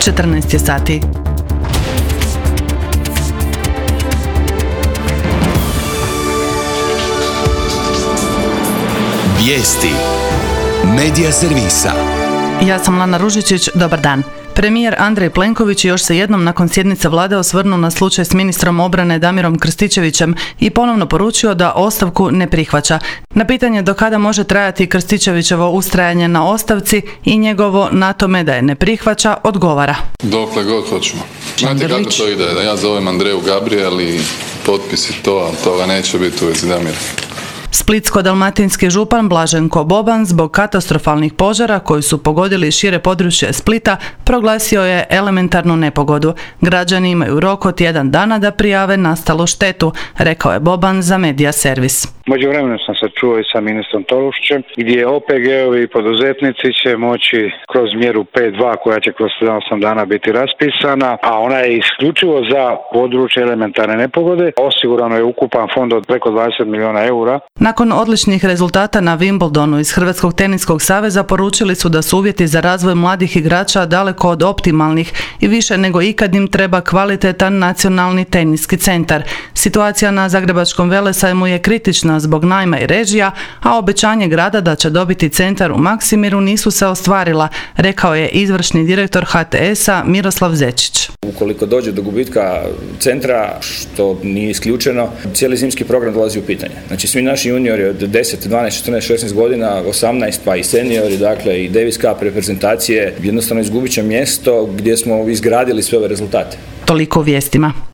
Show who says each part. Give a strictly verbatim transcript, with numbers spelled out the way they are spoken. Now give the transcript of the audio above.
Speaker 1: četrnaest je sati.
Speaker 2: Vijesti Medija servisa.
Speaker 1: Ja sam Lana Ružičić, dobar dan. Premijer Andrej Plenković još se jednom nakon sjednice vlade osvrnuo na slučaj s ministrom obrane Damirom Krstičevićem i ponovno poručio da ostavku ne prihvaća. Na pitanje do kada može trajati Krstičevićevo ustrajanje na ostavci i njegovo na tome da je ne prihvaća, odgovara.
Speaker 3: Dokle god hoćemo. Znate kako to ide, da ja zovem Andreju Gabriel i potpisi to, ali toga neće biti u vezi Damira.
Speaker 1: Splitsko-dalmatinski župan Blaženko Boban zbog katastrofalnih požara koji su pogodili šire područje Splita proglasio je elementarnu nepogodu. Građani imaju rok od tjedan dana da prijave nastalu štetu, rekao je Boban za Medija servis.
Speaker 4: Međuvremenu sam se čuo i sa ministrom Tolušićem gdje O P G-ovi i poduzetnici će moći kroz mjeru pet dva koja će kroz sedam osam dana biti raspisana, a ona je isključivo za područje elementarne nepogode. Osigurano je ukupan fond od preko dvadeset milijuna eura.
Speaker 1: Nakon odličnih rezultata na Wimbledonu iz Hrvatskog teniskog saveza poručili su da su uvjeti za razvoj mladih igrača daleko od optimalnih i više nego ikad im treba kvalitetan nacionalni teniski centar. Situacija na Zagrebačkom Velesajmu je kritična zbog najma i režija, a obećanje grada da će dobiti centar u Maksimiru nisu se ostvarila, rekao je izvršni direktor H T S-a Miroslav Zečić.
Speaker 5: Ukoliko dođe do gubitka centra, što nije isključeno, cijeli zimski program dolazi u pitanje. Znači svi naši juniori od deset, dvanaest, četrnaest, šesnaest godina, osamnaest pa i seniori, dakle i Davis Cup reprezentacije, jednostavno izgubit će mjesto gdje smo izgradili sve ove rezultate.
Speaker 1: Toliko u vijestima.